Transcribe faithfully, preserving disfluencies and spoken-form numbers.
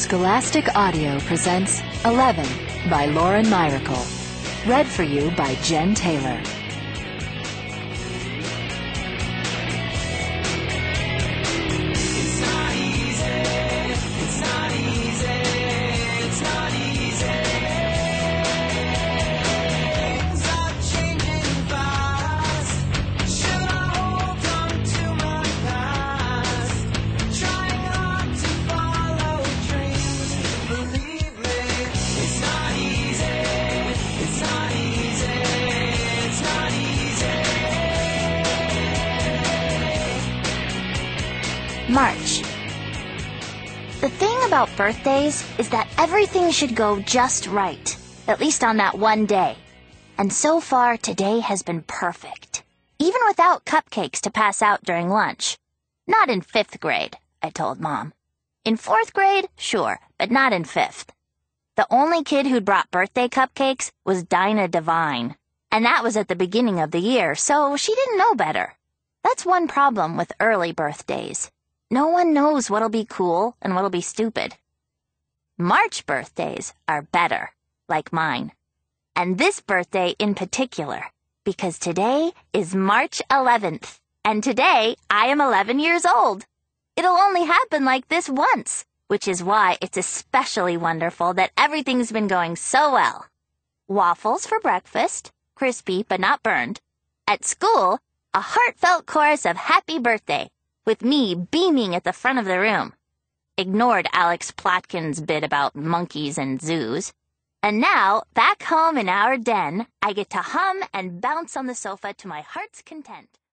Scholastic Audio presents Eleven by Lauren Myracle. Read for you by Jen Taylor. March. The thing about birthdays is that everything should go just right, at least on that one day. And so far, today has been perfect. Even without cupcakes to pass out during lunch. Not in fifth grade, I told Mom. In fourth grade, sure, but not in fifth. The only kid who'd brought birthday cupcakes was Dinah Devine. And that was at the beginning of the year, so she didn't know better. That's one problem with early birthdays. No one knows what'll be cool and what'll be stupid. March birthdays are better, like mine. And this birthday in particular, because today is March eleventh, and today I am eleven years old. It'll only happen like this once, which is why it's especially wonderful that everything's been going so well. Waffles for breakfast, crispy but not burned. At school, a heartfelt chorus of happy birthday, with me beaming at the front of the room. Ignored Alex Plotkin's bit about monkeys and zoos. And now, back home in our den, I get to hum and bounce on the sofa to my heart's content.